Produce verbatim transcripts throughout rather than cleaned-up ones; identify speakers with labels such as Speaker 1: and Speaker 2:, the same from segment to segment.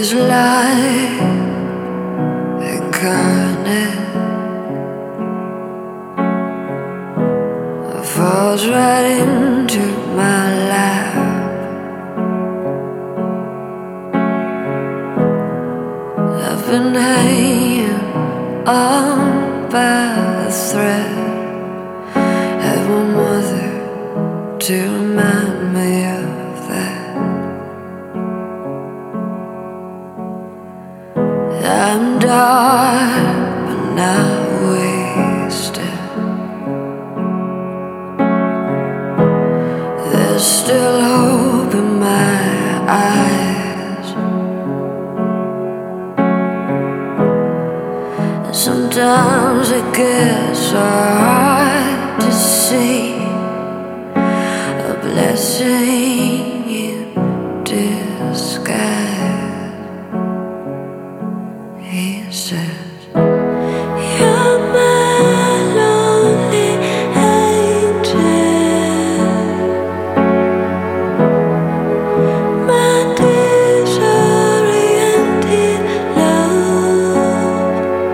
Speaker 1: is life incarnate. It falls right into my lap. I've been hanging on by a thread. Had one mother to remind me of that. I'm dark but not wasted. There's still hope in my eyes. And sometimes it gets so hard to see a blessing in disguise. He says, you're my lonely angel, my disoriented love.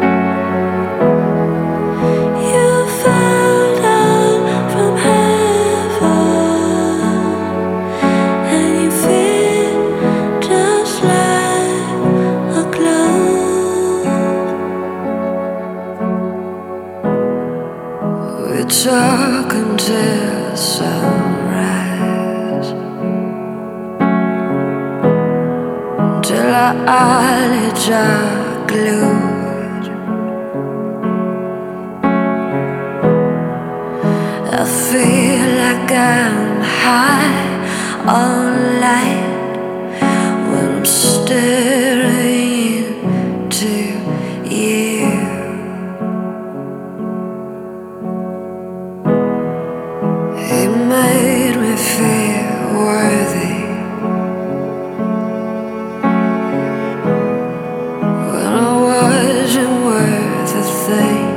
Speaker 1: You fell down from heaven, and you feel just like a glove. We talk until sunrise, till our eyelids are glued. I feel like I'm high on light when I'm staring into you. He made me feel worthy when I wasn't worth a thing.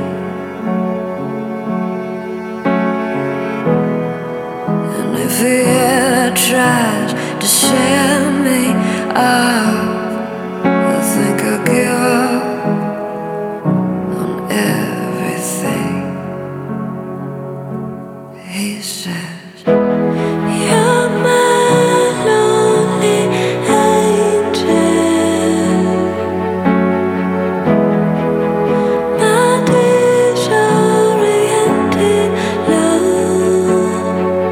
Speaker 1: And if he ever tries to set me up, I think I'll give up on everything. He says, you're my lonely angel, my disoriented love.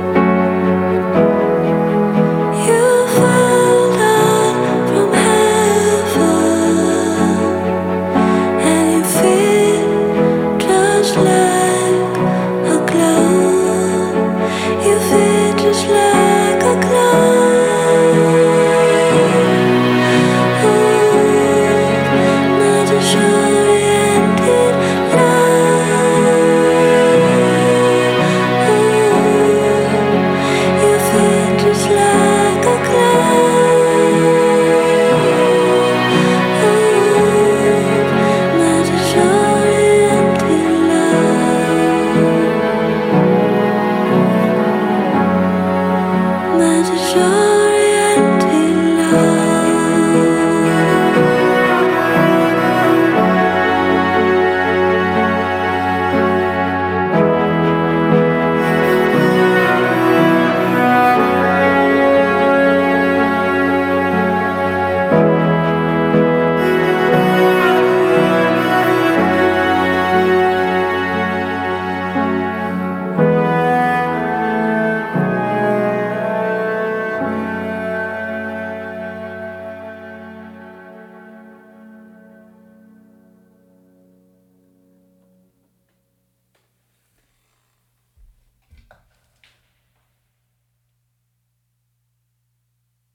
Speaker 1: You fell down from heaven, and you feel just like a glove. You feel just like a glove. Ooh, my disoriented love. Ooh, you feel just like a glove. Ooh, my disoriented love. My disoriented